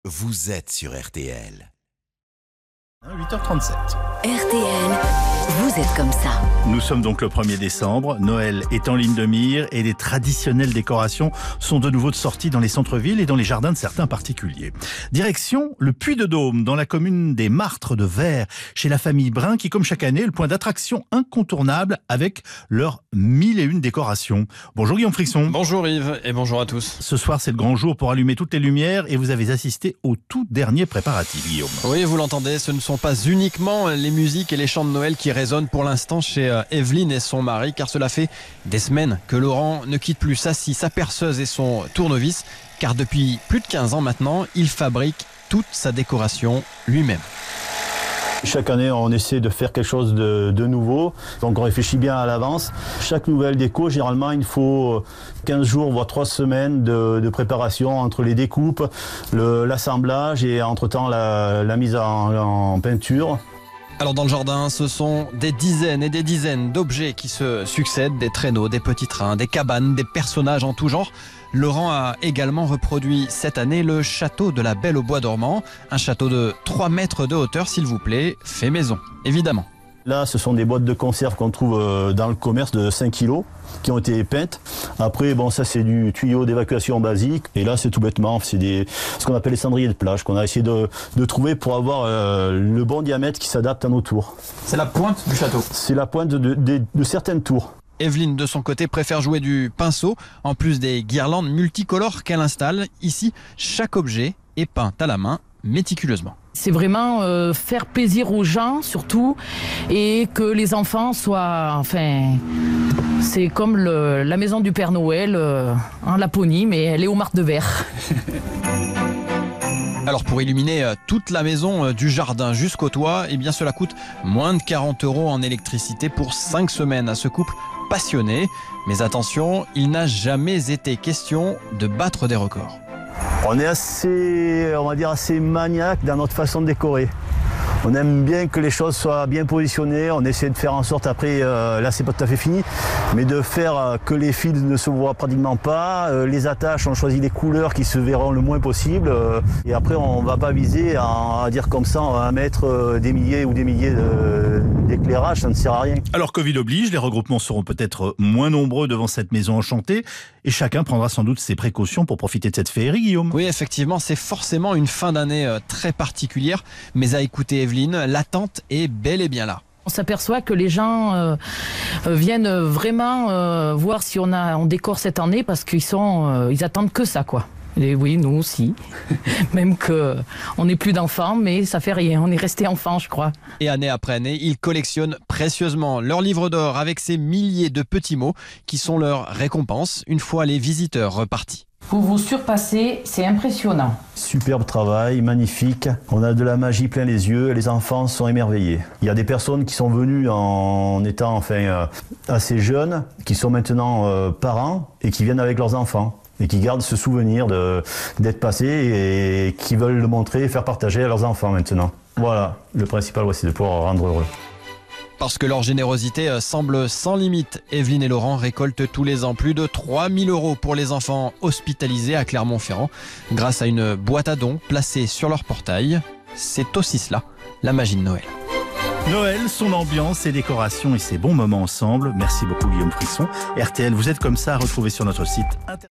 vous êtes sur RTL. 8h37. RTL, vous êtes comme ça. Nous sommes donc le 1er décembre, Noël est en ligne de mire et les traditionnelles décorations sont de nouveau de sortie dans les centres-villes et dans les jardins de certains particuliers. Direction le Puy-de-Dôme, dans la commune des Martres de Vert, chez la famille Brun qui, comme chaque année, est le point d'attraction incontournable avec leurs 1001 décorations. Bonjour Guillaume Frisson. Bonjour Yves et bonjour à tous. Ce soir, c'est le grand jour pour allumer toutes les lumières et vous avez assisté au tout dernier préparatif, Guillaume. Oui, vous l'entendez, ce ne sont pas uniquement les musiques et les chants de Noël qui résonnent pour l'instant chez Evelyne et son mari, car cela fait des semaines que Laurent ne quitte plus sa scie, sa perceuse et son tournevis, car depuis plus de 15 ans maintenant, il fabrique toute sa décoration lui-même. Chaque année, on essaie de faire quelque chose de nouveau. Donc on réfléchit bien à l'avance. Chaque nouvelle déco, généralement, il faut 15 jours, voire 3 semaines de préparation entre les découpes, l'assemblage et entre-temps la mise en peinture. Alors dans le jardin, ce sont des dizaines et des dizaines d'objets qui se succèdent, des traîneaux, des petits trains, des cabanes, des personnages en tout genre. Laurent a également reproduit cette année le château de la Belle au Bois dormant, un château de 3 mètres de hauteur s'il vous plaît, fait maison, évidemment. Là, ce sont des boîtes de conserve qu'on trouve dans le commerce de 5 kilos qui ont été peintes. Après, bon, ça c'est du tuyau d'évacuation basique. Et là, c'est tout bêtement, c'est ce qu'on appelle les cendriers de plage qu'on a essayé de trouver pour avoir le bon diamètre qui s'adapte à nos tours. C'est la pointe du château. C'est la pointe de certaines tours. Evelyne, de son côté, préfère jouer du pinceau, en plus des guirlandes multicolores qu'elle installe. Ici, chaque objet est peint à la main, méticuleusement. C'est vraiment faire plaisir aux gens, surtout, et que les enfants soient... Enfin, c'est comme la maison du Père Noël en Laponie, mais elle est aux Martres de Vert. Alors pour illuminer toute la maison du jardin jusqu'au toit, eh bien cela coûte moins de 40 € en électricité pour 5 semaines à ce couple passionné. Mais attention, il n'a jamais été question de battre des records. On est assez maniaque dans notre façon de décorer. On aime bien que les choses soient bien positionnées. On essaie de faire en sorte, après, là c'est pas tout à fait fini, mais de faire que les fils ne se voient pratiquement pas. Les attaches, on choisit des couleurs qui se verront le moins possible. Et après, on va pas viser à dire comme ça, on va mettre des milliers ou des milliers d'éclairages, ça ne sert à rien. Alors Covid oblige, les regroupements seront peut-être moins nombreux devant cette maison enchantée et chacun prendra sans doute ses précautions pour profiter de cette féerie, Guillaume. Oui, effectivement, c'est forcément une fin d'année très particulière, mais à écouter Evelyne, l'attente est bel et bien là. On s'aperçoit que les gens viennent vraiment voir si on décore cette année parce ils attendent que ça, quoi. Et oui, nous aussi. Même qu'on n'est plus d'enfants, mais ça fait rien. On est resté enfants, je crois. Et année après année, ils collectionnent précieusement leur livre d'or avec ces milliers de petits mots qui sont leur récompense une fois les visiteurs repartis. Vous vous surpassez, c'est impressionnant. Superbe travail, magnifique. On a de la magie plein les yeux, les enfants sont émerveillés. Il y a des personnes qui sont venues en étant assez jeunes, qui sont maintenant parents et qui viennent avec leurs enfants. Et qui gardent ce souvenir d'être passés et qui veulent le montrer et faire partager à leurs enfants maintenant. Voilà, le principal, c'est de pouvoir rendre heureux. Parce que leur générosité semble sans limite, Evelyne et Laurent récoltent tous les ans plus de 3 000 € pour les enfants hospitalisés à Clermont-Ferrand grâce à une boîte à dons placée sur leur portail. C'est aussi cela, la magie de Noël. Noël, son ambiance, ses décorations et ses bons moments ensemble. Merci beaucoup Guillaume Frisson. RTL, vous êtes comme ça à retrouver sur notre site internet.